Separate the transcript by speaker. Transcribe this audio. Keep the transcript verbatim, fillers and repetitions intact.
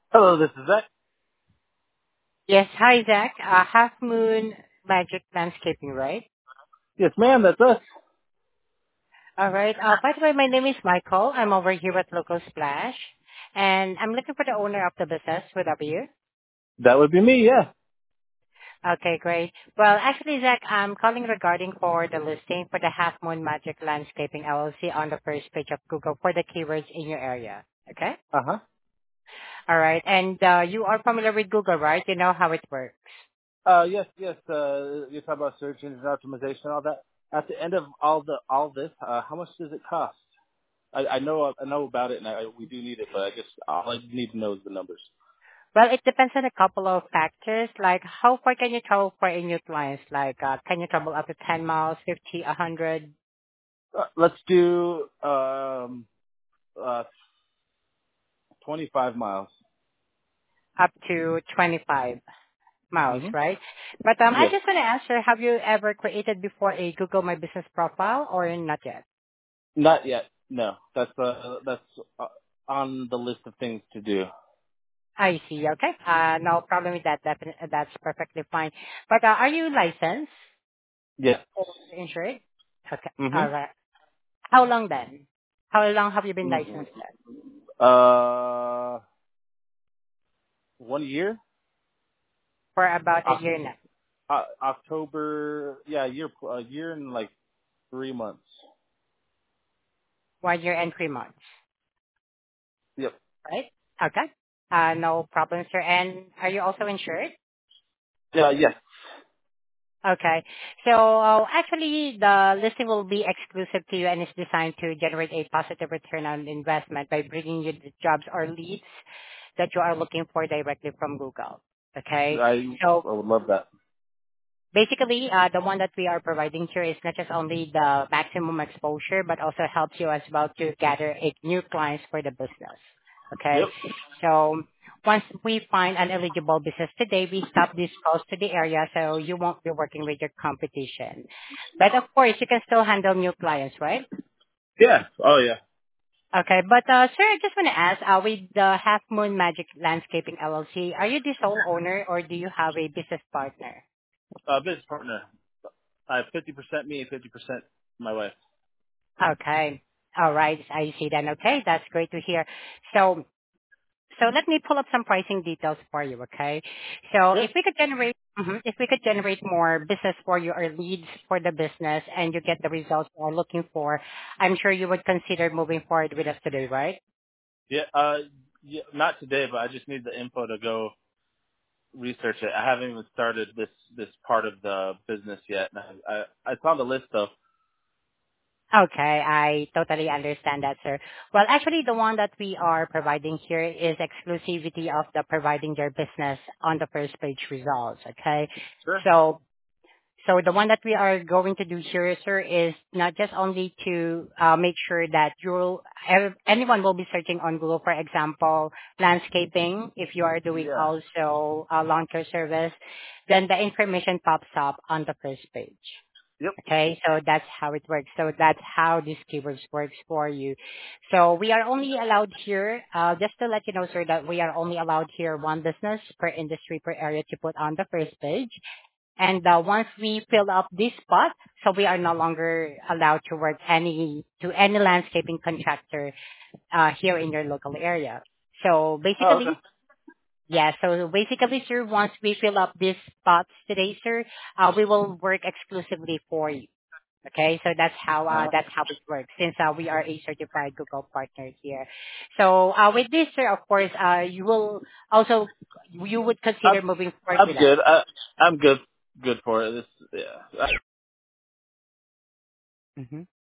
Speaker 1: Hello, this is Zach.
Speaker 2: Yes. Hi, Zach. Uh, Half Moon Magic Landscaping, right?
Speaker 1: Yes, ma'am, that's us.
Speaker 2: All right. Uh, by the way, my name is Michael. I'm over here at Local Splash, and I'm looking for the owner of the business. Would that be you?
Speaker 1: That would be me, yeah.
Speaker 2: Okay, great. Well, actually, Zach, I'm calling regarding for the listing for the Half Moon Magic Landscaping L L C on the first page of Google for the keywords in your area. Okay?
Speaker 1: Uh-huh.
Speaker 2: All right. And uh, you are familiar with Google, right? You know how it works.
Speaker 1: Uh, yes, yes, uh, you're talking about search engine optimization, all that. At the end of all the, all this, uh, how much does it cost? I, I know, I know about it and I, we do need it, but I guess all I need to know is the numbers.
Speaker 2: Well, it depends on a couple of factors, like how far can you travel for a new clients? Like, uh, can you travel up to ten miles, fifty, one hundred,
Speaker 1: Uh, let's do, um, uh, twenty-five miles.
Speaker 2: up to twenty-five miles,
Speaker 1: Mm-hmm.
Speaker 2: right? But um, I
Speaker 1: Yes.
Speaker 2: just want to ask her, have you ever created before a Google My Business profile or not yet?
Speaker 1: Not yet. No. That's, uh, that's uh, on the list of things to do.
Speaker 2: I see, okay. Uh, no problem with that. Definitely, that's perfectly fine. But uh, are you licensed
Speaker 1: Yes.
Speaker 2: or insured? Okay, all
Speaker 1: Mm-hmm.
Speaker 2: right. How long then? How long have you been
Speaker 1: Mm-hmm.
Speaker 2: licensed then?
Speaker 1: Uh, one year?
Speaker 2: For about a year now.
Speaker 1: Uh, October, yeah, a year, a year and like three months.
Speaker 2: One year and three months.
Speaker 1: Yep.
Speaker 2: Right? Okay. Uh, no problem, sir. And are you also insured?
Speaker 1: Yeah, yes.
Speaker 2: Okay. So uh, actually, the listing will be exclusive to you and is designed to generate a positive return on investment by bringing you the jobs or leads that you are looking for directly from Google. Okay.
Speaker 1: I,
Speaker 2: So
Speaker 1: I would love that.
Speaker 2: basically, uh, the one that we are providing here is not just only the maximum exposure, but also helps you as well to gather a new clients for the business.
Speaker 1: Yep.
Speaker 2: Okay. So once we find an eligible business today, we stop this calls to the area so you won't be working with your competition. But of course, you can still handle new clients, right?
Speaker 1: Yeah. Oh yeah.
Speaker 2: Okay. But, uh, sir, I just want to ask, uh, with the Half Moon Magic Landscaping L L C, are you the sole owner or do you have a business partner?
Speaker 1: Uh, business partner. I have fifty percent me and fifty percent my wife.
Speaker 2: Okay. All right. I see then. Okay. That's great to hear. So, so let me pull up some pricing details for you. Okay. So
Speaker 1: Yep.
Speaker 2: if we could generate, mhm, if we could generate more business for you or leads for the business and you get the results you are looking for, I'm sure you would consider moving forward with us today, right?
Speaker 1: Yeah. Uh, yeah, not today, but I just need the info to go research it. I haven't even started this, this part of the business yet. And I, I, it's on the list though.
Speaker 2: Okay, I totally understand that, sir. Well, actually, the one that we are providing here is exclusivity of the providing your business on the first page results. Okay,
Speaker 1: Sure.
Speaker 2: so So the one that we are going to do here, sir, is not just only to uh, make sure that you'll, ev- anyone will be searching on Google, for example, landscaping, if you are doing
Speaker 1: Yeah.
Speaker 2: also uh, lawn care service, then the information pops up on the first page.
Speaker 1: Yep.
Speaker 2: Okay, so that's how it works. So that's how this keywords works for you. So we are only allowed here, uh, just to let you know, sir, that we are only allowed here one business per industry per area to put on the first page. And uh, once we fill up this spot, so we are no longer allowed to work any to any landscaping contractor uh, here in your local area. So
Speaker 1: Oh, okay.
Speaker 2: basically, yeah. So basically, sir, once we fill up these spots today, sir, uh, we will work exclusively for you. Okay, so that's how uh,
Speaker 1: Uh,
Speaker 2: that's how it works. Since uh, we are a certified Google partner here, so uh, with this, sir, of course, uh, you will also you would consider
Speaker 1: I'm,
Speaker 2: moving forward
Speaker 1: I'm
Speaker 2: with us.
Speaker 1: good. I, I'm good, good for it. This, yeah.